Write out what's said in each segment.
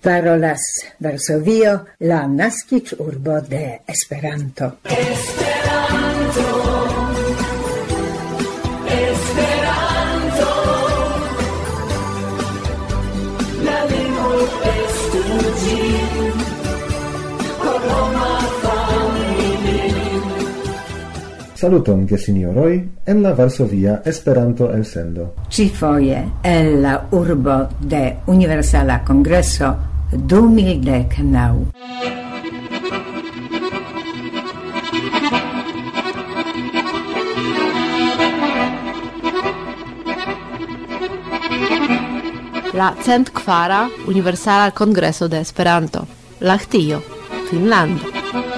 Parolas Varsovio, la naskiĝurbo de Esperanto. Saluton, gesinjoroj, en la Varsovia Esperanto elsendo. Ĉifoje el la urbo de Universala Kongreso 2019. La 104 Universala Kongreso de Esperanto, Lahtio, Finnlando.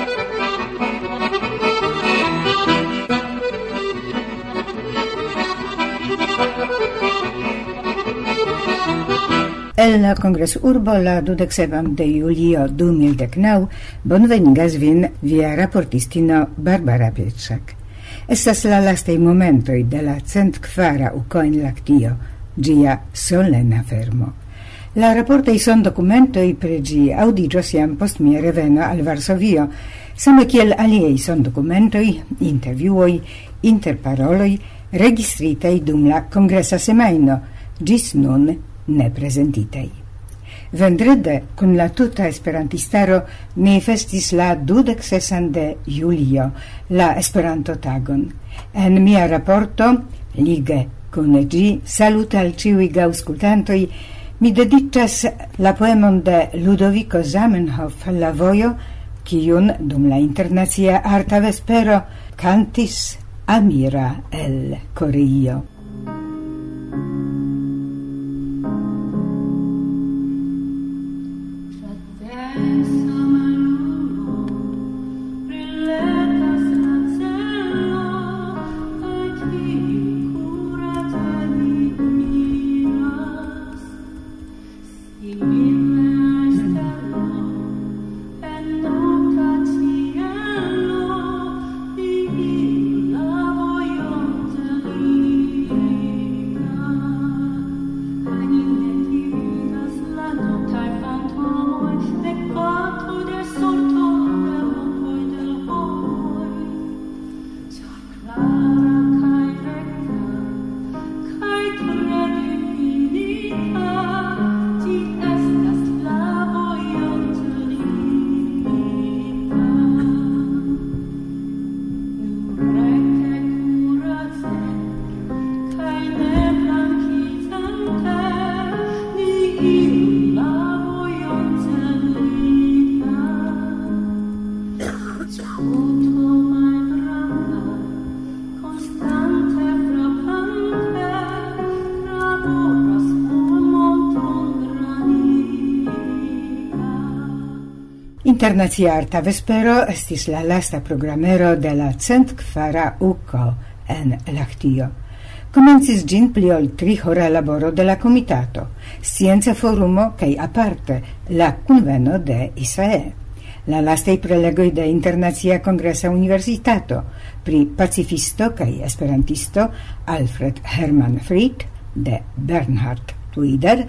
El la kongresurbo la 27 de julio 2019 bonvenigas vin via raportistino Barbara Pietrzak. Estas la lastaj momentoj de la 104 ukoin Lahtio, ĝia solena fermo. La raportaj sondokumentoj pri ĝi aŭdiĝos jam post mia reveno al Varsovio, same kiel aliaj sondokumentoj, intervjuoj, interparoloj registritaj dum la kongresa semajno, ĝis nun ne presentitei. Vendrede, kun la tuta esperantistaro, ni festis la 26 de julio, la Esperanto-tagon. En mia raporto, lige kun ĝi, saluto al ĉiuj aŭskultantoj, mi dediĉas la poemon de Ludovico Zamenhof, La vojo, kiun dum la internacia arta vespero kantis Amira el Koreio. Internacia arta vespero estis la lasta programero de la 104 uko en Lahtio. Komencis ĝin pli ol 3-hora laboro de la komitato, scienca forumo kaj aparte la kunveno de ISAE. La lastaj prelegoj de Internacia Kongresa Universitato pri pacifisto kaj esperantisto Alfred Hermann Fried de Bernhard Twider,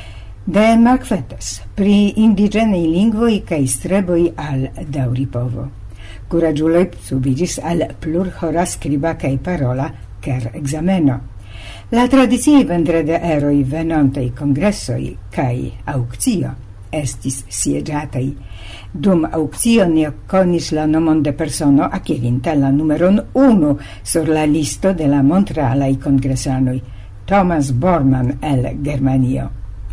de Mark Fettes, pri indigenei lingvoi kaj streboj al daŭripovo. Kuraĝuloj subiĝis al plurhora skriba kaj parola ker-ekzameno. La tradiciaj vendredeeroj venontaj kongresoj kaj aŭkcio estis sieĝataj. Dum aŭkcio ni konis la nomon de persono akirinta la numeron 1 sur la listo de la montralaj kongresanoj, Thomas Bormann el Germanio.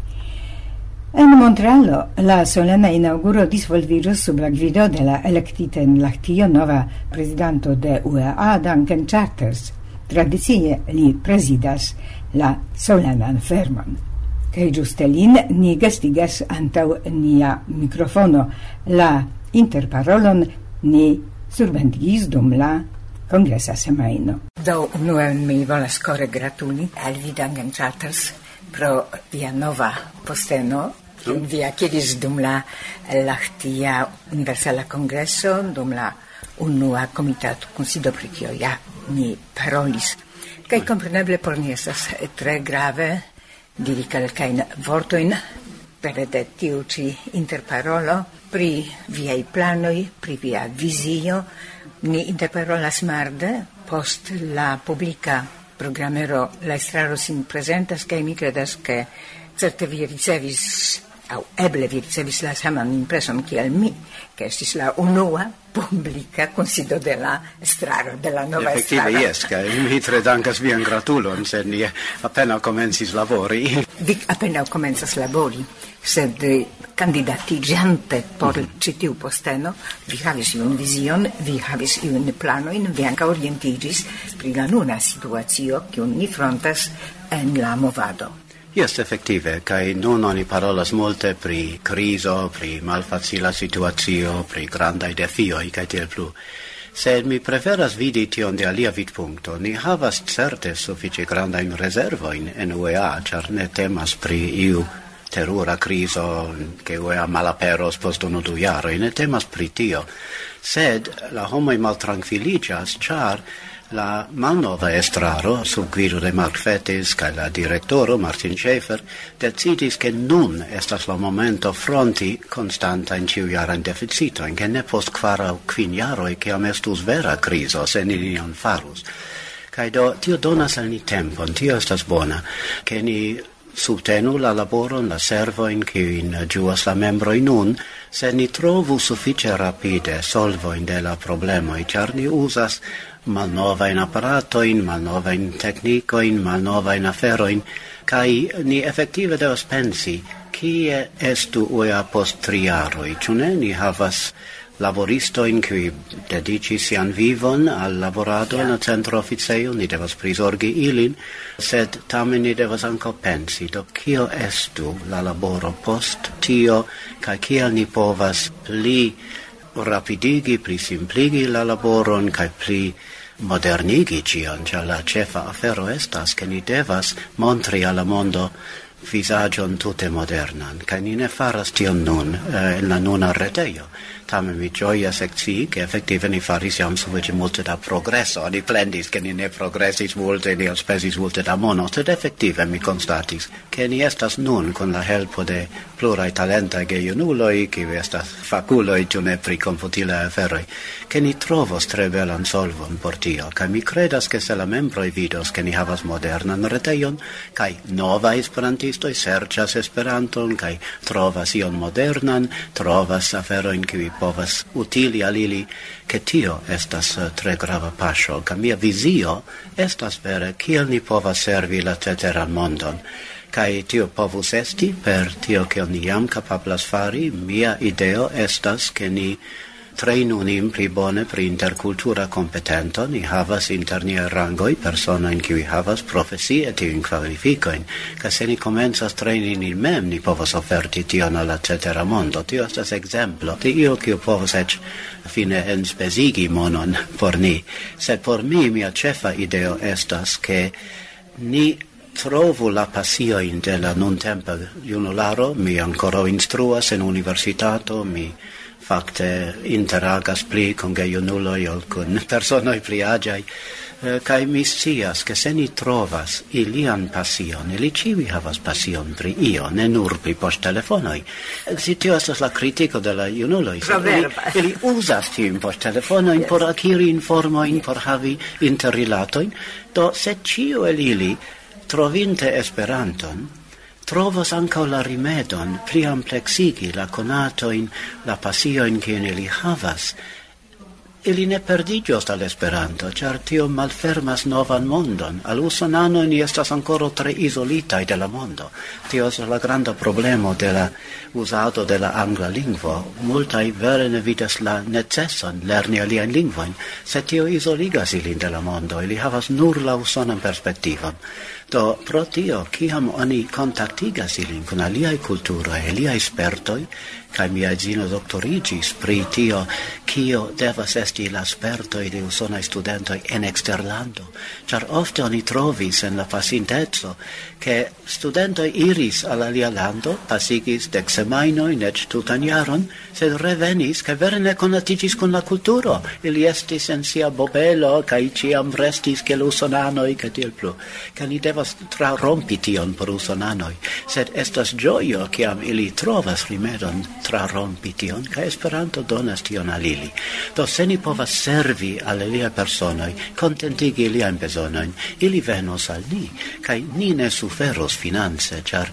En Montrealo, la solena inauguro disvolviĝos sub la gvido de la elektita en Lahtio nova prezidanto de UEA, Duncan Charters. Tradicie li prezidas la solenan fermon. Kaj ĝuste lin ni gastigas antaŭ nia mikrofono. La interparolon ni surbendigis dum la kongresa semajno. Do unue mi volas kore gratuli al vi, Duncan Charters, pro via nova posteno. Vi akiris dum la Lahtia Universala Kongreso, dum la unua komitato kunsido pri kio ja ni parolis. Kaj kompreneble por ni estas tre grave diri kelkajn vortojn pere de tiu ci interparolo pri viei planoi, pri via visio, ni interparolas marde post la publica programero la estraro sin presentas, che mi credas che certe vi ricevis au eble vi ricevis la saman impreson kiel mi, che estis la unua publica consido de la estraro, de la nova estraro. Effettive, yes, che mi tre dankas vian gratulon, se ni appena comencis labori. Vi appena comenzas labori, sed candidatigiante por citiu posteno, vi havis iun vision, vi havis iun planoin, vi anca orientigis pri la nuna situatio, kiun ni frontas en la movado. Yes, effettive, kai nun oni parolas multe pri criso, pri malfacila situatio, pri grandai defioi, kai tiel plu. Sed mi preferas vidi tion de alia vidpunkto. Ni havas certe suffice grandain reservoin en UEA, char ne temas pri iu terura criso che UEA malaperos post 1-2 jaroi, ne temas pri tio. Sed la homoi maltranquilligas, char la malnova estraro, sub guido de Mark Fetis, ca la directoro, Martin Schäfer, decidis che nun estas la momento fronti constanta in ciujaran deficito, in che ne post 4 o 5 jaroi, ciam estus vera criso, se ni nion farus. Cai do, tio donas al ni tempon, tio estas bona, che ni subtenu la laboron, la servoin, in giuas la membroi nun, se ni trovu suffice rapide solvoin de la problemoi, char ni usas malnovain apparatoin, malnovain technicoin, malnovain aferoin, kai ni effettive devas pensi, kie estu UEA post 3 jaroi, ciune ni havas laboristoin qui dedici sian vivon al laborado in a centro officeio, ni devas prisorgi ilin, sed tamen ni devas anco pensi, do kio estu la laboro post tio, kai kiel ni povas pli rapidigi, pli simpligi la laboron, kai pli modernigi cion, cia la cefa afero estas, che ni devas montri alla mondo visagion tute modernan, ca ni ne faras tion nun in la nuna reteio. Tamen mi gioias ecci, che effettive ni faris jam suffice multe da progresso, ni plendis che ni ne progressis multe, ni spesis multe da mono, sed effettive mi constatis, che ni estas nun con la helpo de plurai talentai geiunuloi, qui estas faculoi, ciune pri computile aferoi, che ni trovos tre belan solvon por tio, ca mi credas che se la membroi vidos che ni havas modernan reteion, kai nova esperantistoi sercias esperanton, kai trovas ion modernan, trovas aferoin qui povas utili al ili, che tio estas tre grava pascio, ca mia visio estas vere kiel ni povas servi la ceteran mondon. Kai tio povus esti, per tio che ni jam capablas fari, mia ideo estas che ni trainu nim pli bone pri intercultura competento, ni havas inter nia rangoi persona in cui havas profesie tiun qualificoin, ca se ni comenzas traini nin mem, ni povas offerti tion alla cetera mondo. Tio estas exemplo de io che povas ec fine enspesigi monon por ni. Sed por mi, mia cefa ideo estas che ni trovu la passioin de la nuntempa junularo, mi ancora instruas en universitato, mi facte interagas pli con geiunuloi ol con personoi pli agiai, kai mi scias che se ni trovas ilian passion, ili civi havas passion pri io, ne nur pri post telefonoi. Si tio estas la critico de la junuloi. Ili usas tiun post telefonoin por acquiri informoin, por havi interrilatoin, do se cio el ili trovinte Esperanton, trovas ankaŭ la rimedon pli amplexigi la konatoin, la pasioin kiun ili havas. Ili ne perdiĝos al Esperanto, ĉar tio malfermas novan mondon. Al usonanoj ni estas ankoraŭ tre izolitaj de la mondo. Tio estas la granda problemo de la uzado de la angla lingvo. Multaj vere ne vidas la neceson lerni aliajn lingvojn, sed tio izoligas ilin de la mondo. Ili havas nur la usonan perspektivon. Do, pro tio, kiam oni kontaktigas ilin kun aliaj kulturoj, aliaj spertoj, kaj mia edzino doktorigis pri tio, kio devas esti la spertoj de usonaj studentoj en eksterlando, ĉar ofte oni trovis en la pasinteco, ke studentoj iris al alia lando, pasigis 10 semajnojn, eĉ tutan jaron, sed revenis kaj vere ne konatiĝis kun la kulturo. Ili estis en sia bobelo kaj ĉiam restis kiel usonanoj kaj tiel plu. Kaj ni devas trarompi tion por usonanoj, sed estas ĝojo kiam ili trovas rimedon trarompi tion, kaj Esperanto donas tion al ili. Do se ni povas servi al iliaj personoj, kontentigi iliajn bezonojn, ili venos al ni, kaj ni ne suferos finance, ĉar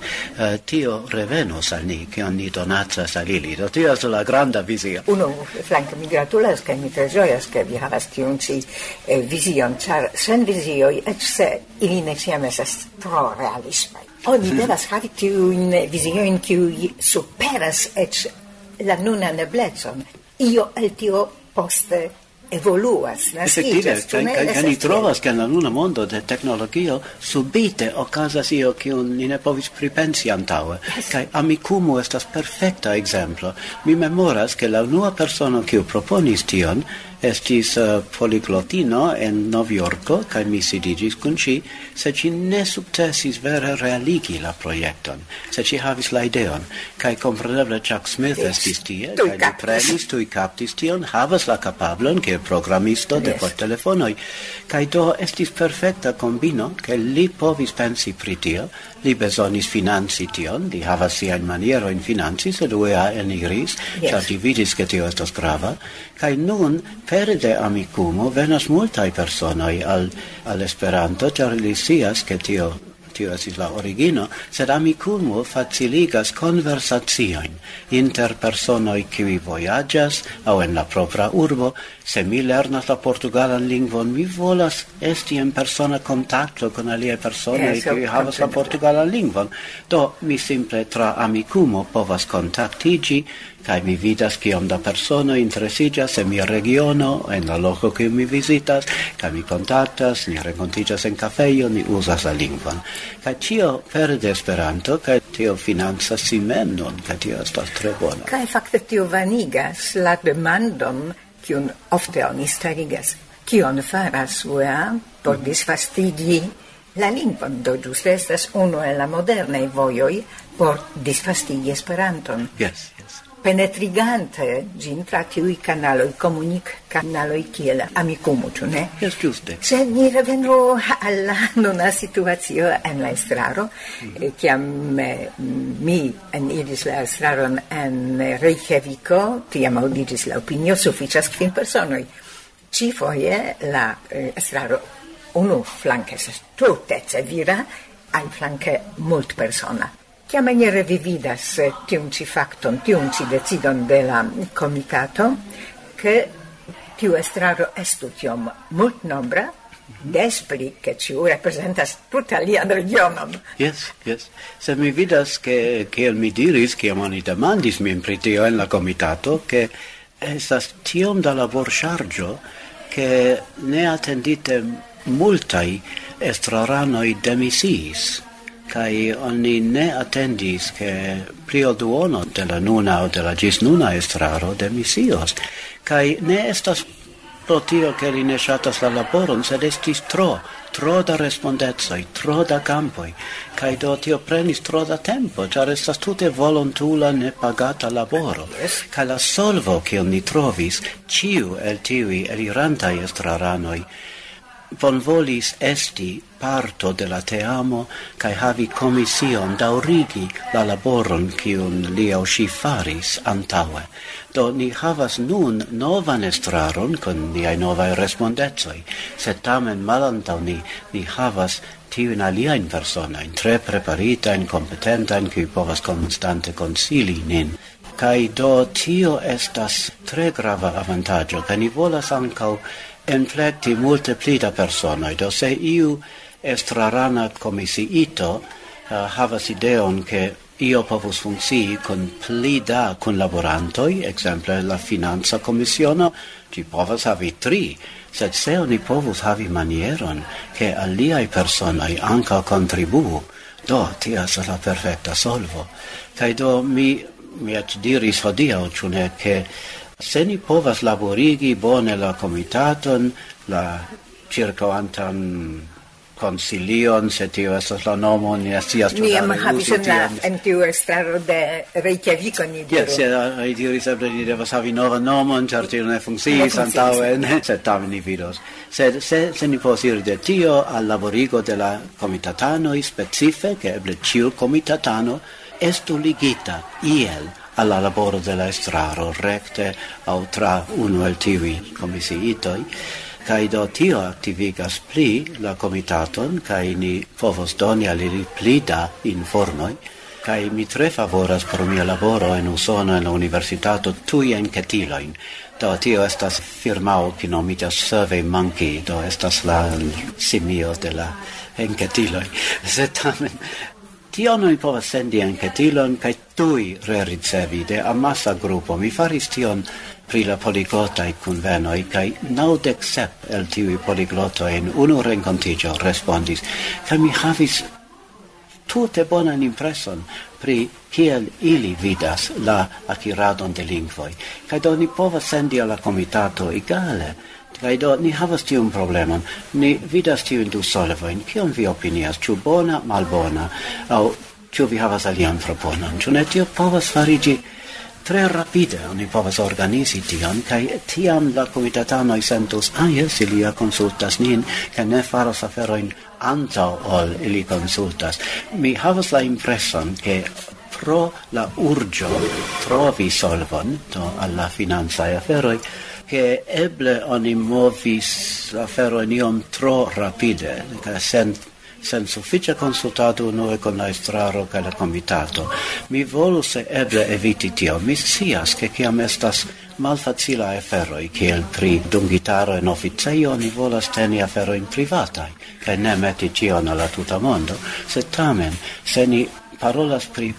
tio revenos al ni, kion ni donacas al ili. Do tio estas la granda vizio. Flanke mi gratulas kaj mi tre ĝojas, ke vi havas tiun ĉi vizion, ĉar sen vizioj, eĉ se ili ne ĉiam estas tro realismaj. Oni devas havi tiujn viziojn, kiuj superas eĉ la nunan eblecon. Io el tio poste evoluas, naskiĝas. Kaj ni trovas, ke en la nuna mondo de teknologio subite okazas io kiun ni ne povis pripensi antaŭe. Kaj Amikumu estas perfekta ekzemplo. Mi memoras, ke la unua persono kiu proponis tion estis poliglotino en Novjorko, kaj mi sidiĝis kun ŝi, sed ŝi ne sukcesis vere realigi la projekton, sed ŝi havis la ideon, kaj kompreneble Chuck Smith estis tie, kaj li prenis, tuj kaptis tion, havas la kapablon kiel programisto de portelefonoj, kaj do estis perfekta kombino, ke li povis pensi pri tio, li bezonis financi tion, li havas siajn manierojn financi, sed UEA eniris, ĉar li vidis, ke tio estas grava, kaj nun pere de Amikumu venas multaj personoj al Esperanto, ĉar li scias, ke tio estis la origino, sed Amikumu faciligas konversaciojn inter personoj kiuj vojaĝas aŭ en la propra urbo. Se mi lernas la portugalan lingvon, mi volas esti en persona kontakto kun aliaj personoj kiuj havas la portugalan lingvon. Do mi simple tra Amikumu povas kontaktiĝi, kaj mi vidas kiom da personoj interesiĝas en mia regiono, en la loko kiu mi vizitas, kaj mi kontaktas, ni renkontiĝas en kafejo, ni uzas la lingvon. Kaj ĉio pere de Esperanto, kaj tio financas sin mem nun, kaj tio estas tre bona. Kaj fakte tio vanigas la demandon, kiun ofte oni starigas. Kion faras UEA por disvastigi la lingvon? Do ĝuste estas unu el la modernaj vojoj por disvastigi Esperanton. Yes. Penetrigante ĝin tra tiuj kanaloj, komunikkanaloj kiel Amikumu, ĉu ne? Yes, ĝuste. Sed ni revenu al la nuna situacio en la estraro, kiam mi eniris la estraron en Reykjaviko, tiam aŭdiĝis la opinio, sufiĉas 5 personoj. Ĉifoje la estraro unu flanke estas tutece vira, aliflanke multpersona. Kia maniere vi vidas tiun ci fakton, tiun ci decidon de la komitato, ke tiu estraro estu tiom multnombra, des pli ke ĉiu reprezentas tute alian regionon? Yes. Se mi vidas ke, kiel mi diris, kiam oni demandis min pri tio en la komitato, ke estas tiom da laborŝarĝo, ke neatendite multaj estraranoj demisiis. Kai oni ne attendis che pli ol duono de la nuna o de la ĝis nuna estraro demisios. Kai ne estas pro tio che li ne ŝatas la laboron, sed estis tro da respondecoj, tro da kampoj, kaj do tio prenis tro da tempo, ĉar estas tute volontula nepagata laboro. Kaj la solvo kiun ni trovis, ĉiu el tiuj elirantaj estraranoj bonvolis esti parto de la teamo kaj havi komision daŭrigi la laboron kiun li aŭ ŝi faris antaŭe. Do ni havas nun novan estraron kun niaj novaj respondecoj, sed tamen malantaŭ ni havas tiujn aliajn personojn, tre preparitajn, kompetentajn, kiuj povas konstante konsili nin. Kaj do tio estas tre grava avantaĝo, kaj ni volas ankaŭ enflekti multe pli da personoj. Do se iu estrarana komisiito havas ideon ke io povus funkcii kun pli da kunlaborantoj, ekzemple la financa komisiono, ĝi povas havi 3, sed se oni povus havi manieron ke aliaj personoj ankaŭ kontribuu, do tio estas la perfekta solvo. Kaj do mi eĉ diris hodiaŭ, ĉu ne, ke se ni povas laborigi bone la komitaton, la ĉirkaŭantan concilion, se tio estas la nomo, ni scias Mi havis en tiu estraro de Reykjaviko, ni diru. Yes, ai diris eble ni devas havi novan nomon, ĉar tio ne funkciis antaŭe, sed tamen ni vidos. Sed se ni povas iri de tio al laborigo de la komitatanoj specife, ke eble ĉiu komitatano estu ligita iel alla laboro de la estraro, recte au tra unu el tivi comisiitoi, kai do tio activigas pli la comitaton, kai ni povos doni al ili pli da informoi, kai mi tre favoras pro mia laboro en Usono en la universitato tui enketiloin. Do tio estas firmao ki nomitas Survey Monkey, do estas la simio de la enketiloi. Sed tamen tion mi povas sendi enketilon kaj tuj rericevi de amasa grupo. Mi faris tion pri la poliglotaj kunvenoj kaj 97 el tiuj poliglotoj en unu renkontiĝo respondis, kaj mi havis tute bonan impreson pri kiel ili vidas la akiradon de lingvoj. Kaj do ni povas sendi al la komitato egale. Kaj do ni havas tiun problemon. Ni vidas tiun du solvojn. Kion vi opinias? Ĉu bona, malbona? Aŭ ĉu vi havas alian proponon? Ĉu ne tio povas fariĝi tre rapide? Oni povas organizi tion, kaj tiam la komitatanoj sentus, jes, ili ja konsultas nin, kaj ne faros aferojn antaŭ ol ili konsultas. Mi havas la impreson, ke pro la urĝo trovi solvon, do al la financaj aferoj, che eble oni movis aferojn iom tro rapide, sen sufficia consultato unue con la estraro kaj la komitato. Mi volus eble eviti tio. Mi scias, che kiam estas malfacila aferoj, kiel pri dungitaro en oficejo, ni volas teni aferojn privataj, kaj ne meti ĉion al la tuta mondo, sed tamen, se ni parolas pri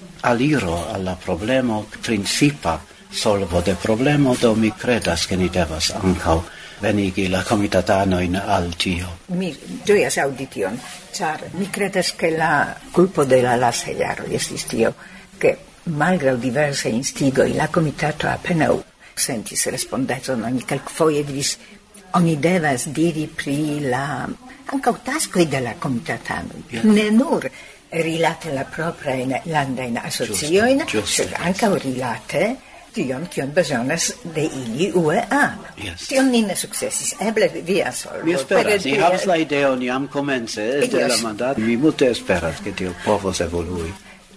aliro al la problemo principa solvo de problemo, do mi credas che ni devas ankaŭ venigi la komitatanojn al tio. Mi ĝojas aŭdi tion, ĉar mi credas che la kulpo de la lastaj jaroj estis tio, ke malgraŭ diversaj instigoj la komitato apenaŭ sentis respondecon. Oni kelkfoje diris, oni devas diri pri la ankaŭ taskoj de la komitatanoj, ne nur rilate la proprajn landajn asociojn, sed ankaŭ rilate tion kion bezonas de ili UEA. Tion ni ne sukcesis. Eble via solvo. Mi esperas. Ni havas la ideon jam komence de la mandato. Mi multe esperas ke tio povos evolui.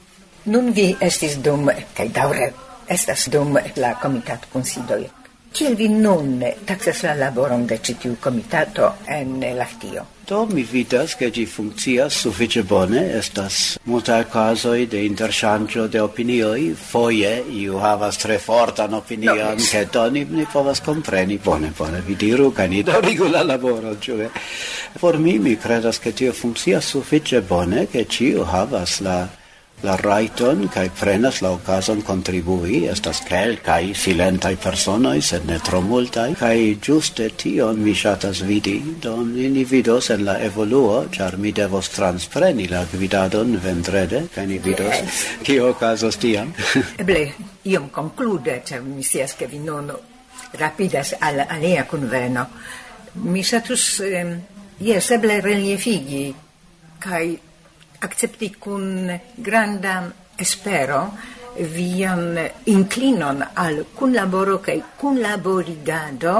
Nun vi estis dum, kaj daŭre estas dum la komitato-kunsidoj. Kiel vi nun taksas la laboron de ĉi tiu komitato en Lahtio? Do mi vidas che gi funkcias sufiĉe bone, estas multaj kazoj de interŝanĝo de opinioj, foje iu havas tre fortan opinion, ke do ni povas kompreni bone, vi diru, kaj ni daŭrigu la laboron, ĉu ne? Por mi credas ke tio funkcias sufiĉe bone, ke ĉiu havas la rajton kaj prenas la okazon kontribui. Estas kelkaj silentaj personoj, sed ne tro multaj, kaj ĝuste tion mi ŝatas vidi. Do ni vidos en la evoluo, ĉar mi devos transpreni la gvidadon vendrede, kaj ni vidos kio okazos tiam. Eble iom konklude, ĉar mi scias ke vi nun rapidas al alia kunveno. Mi ŝatus eble reliefigi kaj accepti kun granda espero vian inclinon al kunlaboro kaj kunlaborigado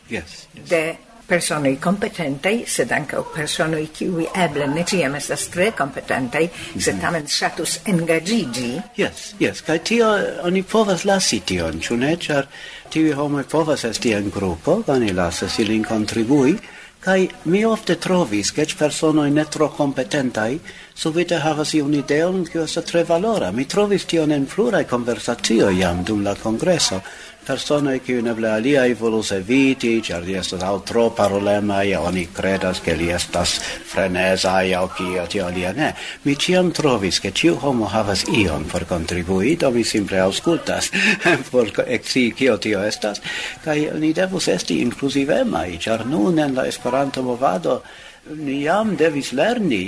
de personoj kompetentaj, sed ankaŭ personoj kiuj eble ne ĉiam estas tre kompetentaj, sed tamen ŝatus engaĝiĝi. Yes, kaj tio oni povas lasi tion, ĉu ne? Ĉar tiuj homoj povas esti en grupo, oni lasas ilin kontribui. Kai mi ofte trovis, che personoj ne tro kompetentaj subite havas iun ideon, kiu estas tre valora. Mi trovis tion en pluraj konversacioj jam dum la kongreso. Personoj kiujn eble aliaj volus eviti, ĉar li estas aŭ tro parolemaj, oni kredas ke li estas frenezaj aŭ kio tio alia ne. Mi ĉiam trovis, ke ĉiu homo havas ion por kontribui, do mi simple aŭskultas por ekscii kio tio estas, kaj ni devus esti inkluzivemaj, ĉar nun en la Esperanto-movado ni jam devis lerni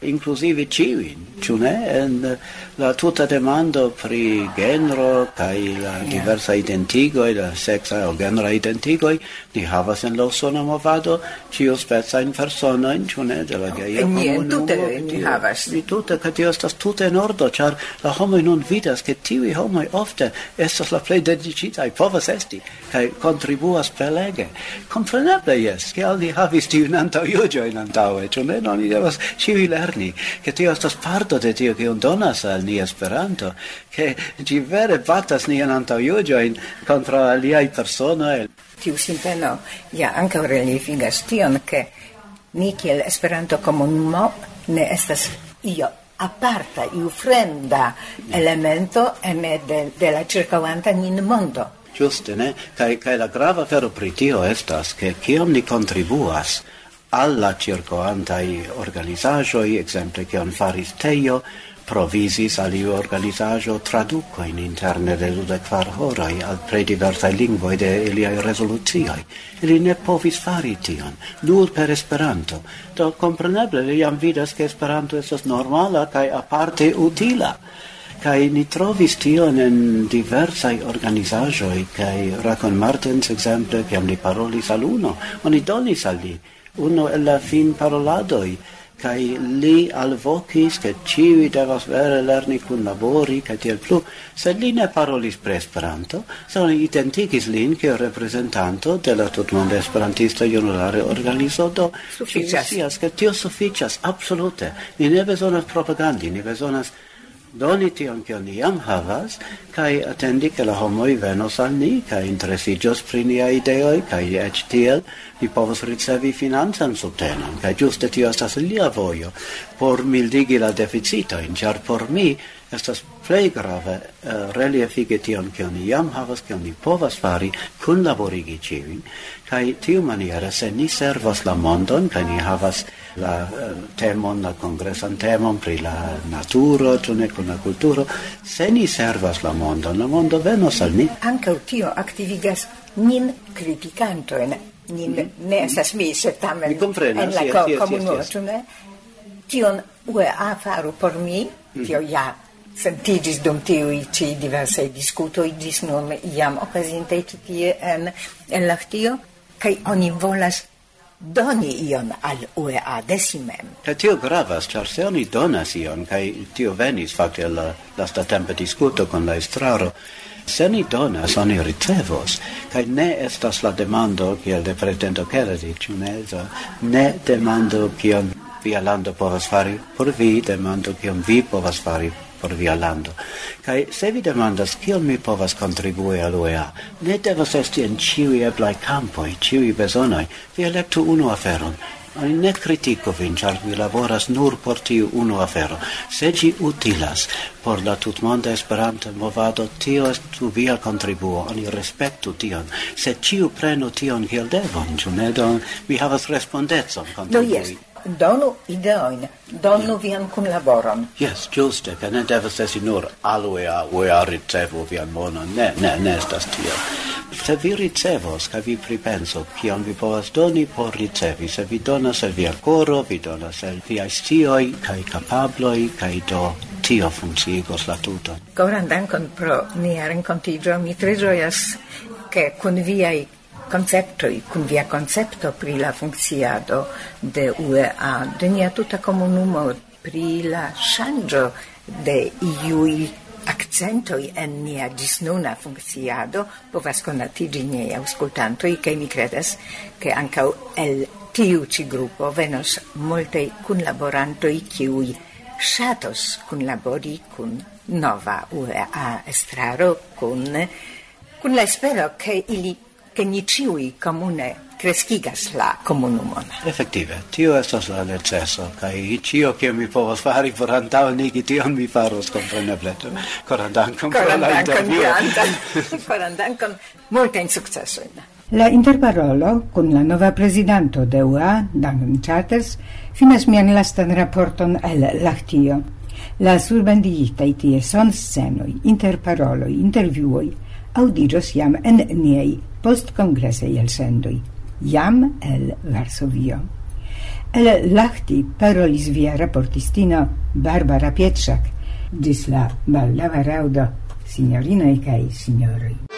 inclusive ciuin, ciu ne? En la tuta demando pri genro kai la diversa identigoi, la sexa o genera identigoi, ni havas en la usona movado ciu spezza in persona, ciu ne? De la geia comunumo. Tute ni havas. Ni tute, ca tio estas tute in ordo, char la homoi nun vidas che tivi homoi ofte estas la plei dedicitai, povas esti, kai contribuas pelege. Compreneble, yes, che aldi havis tiun antau iugio in antaue, ciu ne? Non ni devas ciui lerni, che tio estas parto de tio che un donas al ni Esperanto, che ci vere batas nian antaŭjuĝojn kontraŭ aliaj personoj. Tiu sinteno ja ankaŭ reliefas tion, ke ni kiel Esperanto-komunumo ne estas io aparta, iu fremda elemento ene de la ĉirkaŭanta nin mondo. Ĝuste, ne? Kaj la grava afero pri tio estas, ke kiam ni kontribuas alla circoantai organizaĵoj, ekzemple kion faris Tejo, provisis aliu organizaĵo tradukoin interne de 24 horoj al plej diversaj lingvoj de iliaj rezolucioj. Ili ne povis fari tion, nur per Esperanto. Do kompreneble li jam vidas, ke Esperanto estas normala kaj aparte utila. Kai ni trovis tion en diversaj organizaĵoj, kaj Rakon Martens ekzemple, kiam li parolis al uno, oni donis al li uno el la fin paroladoi, kai li alvocis che ciui devas vere lerni kun labori, kai tiel plu, sed li ne parolis per Esperanto, se oni identigis lin kiel representanto de la tutmonda esperantista junulare organizo, do scias che tio suficias, absolute. Ni ne bezonas propagandi, ni bezonas doni tion kion ni jam havas, kai attendi che la homoi venos al ni, kai interesiĝos pri nia ideoj, kai eĉ tiel ni povos ricevi financan subtenon, kai ĝuste tio estas lia vojo por mildigi la deficitojn, ĉar por mi estas plej grave reliefigi tion kion ni jam havas, kion ni povas fari, kunlaborigi ĉiujn, kai tiumaniere se ni servas la mondon, kai ni havas la temon, la kongresan temon pri la naturo, ĉu ne kun la kulturo, se ni servas la mondo venos al ni. Ankaŭ tio aktivigas nin kritikantojn, nin ne estas mi, sed tamen en la komunumo, ĉu ne? Tion UEA faru por mi, tio ja sentiĝis dum tiuj ĉi diversaj diskutoj ĝis nun jam okazintaj ĉi tie en Lahtio, kaj oni volas doni ion al UEA de si mem. Kaj tio gravas, ĉar se oni donas ion, kaj tio venis fakte la lastatempa diskuto con la estraro, se ni donas, oni ricevos, kaj ne estas la demando kiel de prezidento Kennedy, ĉu ne? Ne demando kion via lando povas fari por vi, demando kion vi povas fari por via lando. Kai se vi demandas kiel mi povas kontribui al UEA, ne devas esti en ĉiuj eblaj kampoj, ĉiuj bezonoj. Vi elektu unu aferon. Oni ne kritiko vin, ĉar vi laboras nur por tiu unu afero. Se ĝi utilas por la tutmonda Esperanta movado, tio estu via kontribuo, oni respektu tion. Se ĉiu prenu tion kiel devon, ĉu ne? Do mi havas respondecon kontribui. Donu ideojn, donu vian kunlaboron. Yes, ĝuste, ke ne devas esti nur al UEA ricevu vian monon. Ne estas tio. Se vi ricevos, kaj vi pripensu, kion vi povas doni por ricevi, se vi donas el via koro, vi donas el viaj scioj kaj kapabloj, kaj do tio funkciigos la tuton. Koran dankon pro nia renkontiĝo. Mi tre ĝojas, ke kun viaj conceptoi, kun via concepto pri la funkciado de UEA, de nia tuta komunumo, pri la ŝanĝo de iuj accentoi en nia ĝisnuna funkciado, povas konatiĝi niaj aŭskultantoj, kaj mi kredas, ke ankaŭ el tiu ĉi grupo venos multaj kunlaborantoj, kiuj ŝatos kunlabori kun nova UEA estraro, kun la espero, ke ni ĉiuj komune kreskigas la komunumon. Efektive, tio estas la neceso, kaj ĉio, kion mi povas fari por antaŭenigi tion, mi faros, kompreneble. Koran dankon pro la intervjuo. Koran dankon, multajn sukcesojn. La interparolo kun la nova prezidanto de UEA, Duncan Charters, finas mian lastan raporton el Lahtio. La surbendigitaj tie sonscenoj, interparoloj, intervjuoj, audiĝos jam en niaj postkongresaj elsendoj, jam el Varsovio. El Lahti parolis via raportistino Barbara Pietrzak. Gis la baldaŭa raŭdo, signorinoj kaj signoroj.